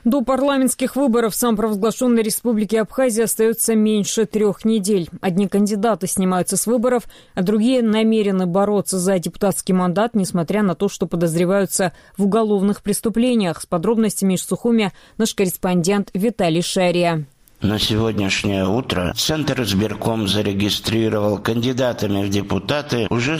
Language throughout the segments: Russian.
До парламентских выборов в самопровозглашенной республике Абхазия остается меньше 3 недель. Одни кандидаты снимаются с выборов, а другие намерены бороться за депутатский мандат, несмотря на то, что подозреваются в уголовных преступлениях. С подробностями из Сухуми наш корреспондент Виталий Шария. На сегодняшнее утро Центр избирком зарегистрировал кандидатами в депутаты уже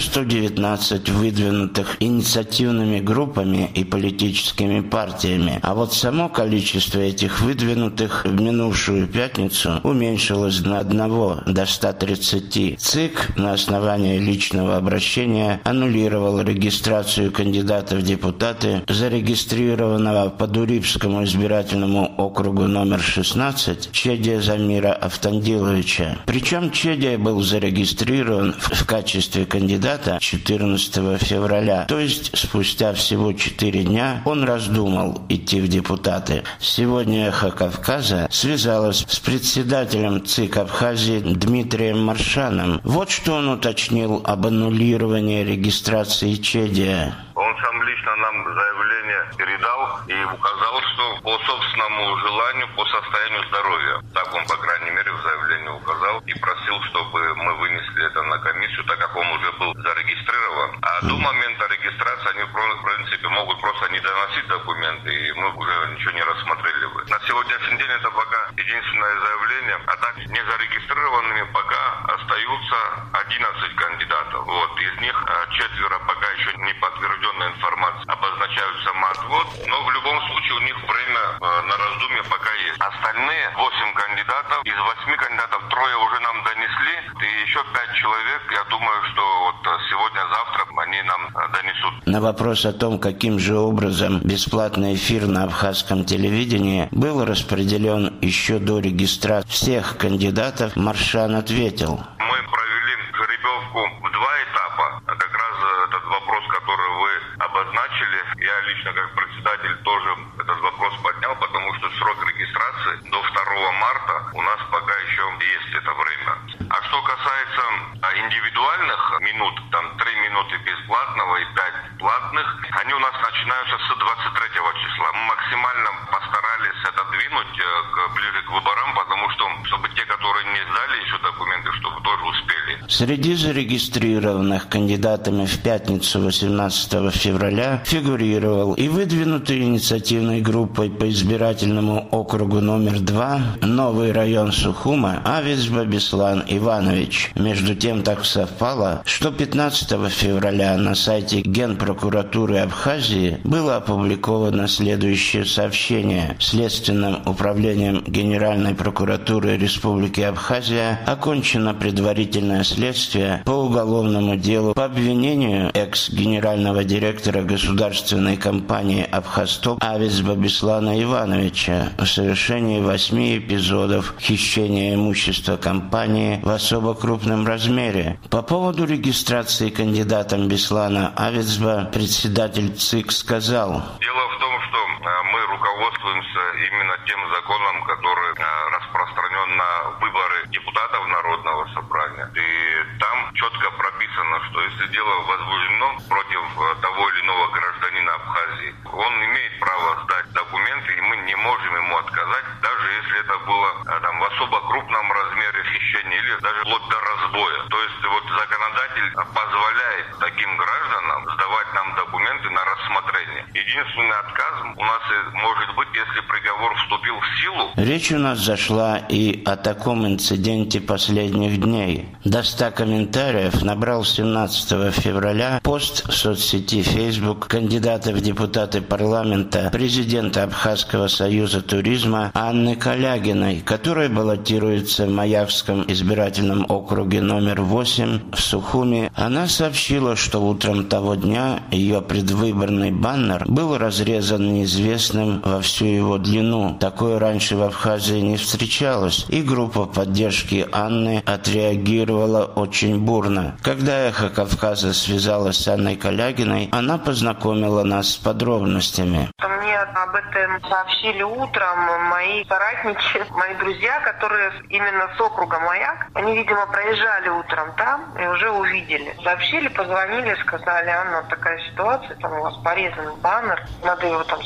119 выдвинутых инициативными группами и политическими партиями. А вот само количество этих выдвинутых в минувшую пятницу уменьшилось на одного, до 130. ЦИК на основании личного обращения аннулировал регистрацию кандидата в депутаты, зарегистрированного по Дурипскому избирательному округу номер 16, Чедия Замира Автандиловича. Причем Чедия был зарегистрирован в качестве кандидата 14 февраля. То есть спустя всего 4 дня он раздумал идти в депутаты. Сегодня «Эхо Кавказа» связалась с председателем ЦИК Абхазии Дмитрием Маршаном. Вот что он уточнил об аннулировании регистрации Чедия. Он сам лично нам заявление передал и указал, что по собственному желанию, по состоянию здоровья. Так он, по крайней мере, в заявлении указал и просил, чтобы мы вынесли это на комиссию, так как он уже был зарегистрирован. А до момента регистрации они, в принципе, могут просто не доносить документы, и мы уже ничего не рассмотрели бы. На сегодняшний день это пока единственное заявление, а так незарегистрированными пока остаются 11 кандидатов. Вот, из них 4 пока еще не подтвержденная информация обозначают самоотвод, но в любом случае у них время на раздумье пока есть. Остальные 8 кандидатов, из 8 кандидатов 3 уже нам донесли, и еще 5 человек, я думаю, что вот сегодня-завтра они нам донесут. На вопрос о том, каким же образом бесплатный эфир на абхазском телевидении был распределен еще до регистрации всех кандидатов, Маршан ответил. Мы провели жеребьевку в 2 этапа. Как раз этот вопрос, который вы обозначили, я лично как председатель тоже этот вопрос поднял, потому что срок регистрации до 2 марта у нас пока еще есть это время. А что касается индивидуальных минут, там 3 минуты бесплатного и 5 платных, они у нас начинаются с 23 числа. Мы максимально постарались отодвинуть ближе к выборам, потому что, чтобы те, которые не сдали еще документы, чтобы тоже успели. Среди зарегистрированных кандидатами в пятницу 18 февраля фигурировал и выдвинутый инициативной группой по избирательному округу номер 2 новый район Сухума Авизба Беслан Иванович. Между тем так совпало, что 15 февраля на сайте Генпрокуратуры Абхазии было опубликовано следующее сообщение. Следственным управлением Генеральной прокуратуры Республики Абхазия окончено предварительное следствие по уголовному делу по обвинению экс-генерального директора государственной компании «Абхазтоп» Авизба Беслана Ивановича в совершении 8 эпизодов хищения имущества компании в особо крупном размере. По поводу регистрации кандидатом Беслана Авизба председатель ЦИК сказал: Дело в том, что мы руководствуемся именно тем законом, который распространен на выборы депутатов Народного собрания. И там четко прописано, что если дело возбуждено против того или иного гражданина Абхазии, он имеет право сдать документы, и мы не можем ему отказать, даже если это было там в особо крупном размере хищения или даже вплоть до разбоя. То есть вот законодатель позволяет таким гражданам сдавать нам документы на рассмотрение. Единственный отказ у нас может быть, если приговор вступил в силу. Речь у нас зашла и о таком инциденте последних дней. До 100 комментариев набрал 17 февраля пост в соцсети Facebook кандидата в депутаты парламента, президента Абхазского союза туризма Анны Калягиной, которая баллотируется в Маякском избирательном округе номер 8 в Сухуми. Она сообщила, что утром того дня ее предвыборный баннер был разрезан неизвестным во всю его длину. Такое раньше в Абхазии не встречалось, и группа поддержки Анны отреагировала очень бурно. Когда «Эхо Кавказа» связалась с Анной Калягиной, она познакомила нас с подробностями. Мне об этом сообщили утром мои соратники, мои друзья, которые именно с округа Маяк. Они, видимо, проезжали утром там и уже увидели. Сообщили, позвонили, сказали: Анна, такая ситуация, там у вас порезан баннер, надо его там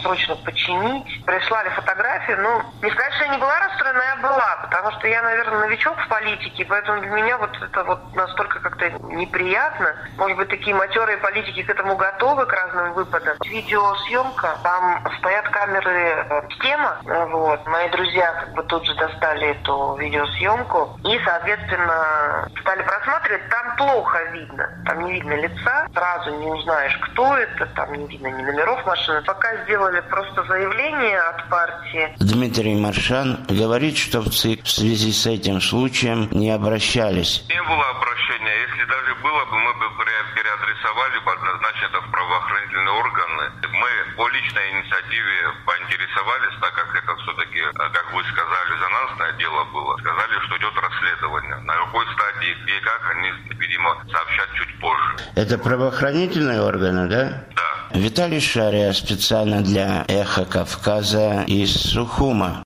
срочно починить. Прислали фотографии, не сказать, что я не была расстроена, я была, потому что я, наверное, новичок в политике, поэтому для меня вот это вот настолько как-то неприятно. Может быть, такие матерые политики к этому готовы, к разным выпадам. Видеосъемка, там стоят камеры система, вот. Мои друзья тут же достали эту видеосъемку и, соответственно, стали просматривать. Там плохо видно, там не видно лица, сразу не узнаешь, кто это, там не видно ни номеров машины. Пока сделали просто заявление от партии. Дмитрий Маршан говорит, что в ЦИК в связи с этим случаем не обращались. Не было обращения. Если даже было бы, мы бы переадресовали бы однозначно это в правоохранительные органы. Мы по личной инициативе поинтересовались, так как это все-таки, как вы сказали, резонансное дело было. Сказали, что идет расследование. На какой стадии, где и как, они, видимо, сообщат чуть позже. Это правоохранительные органы, да? Да. Виталий Шария специально для «Эхо Кавказа» из Сухума.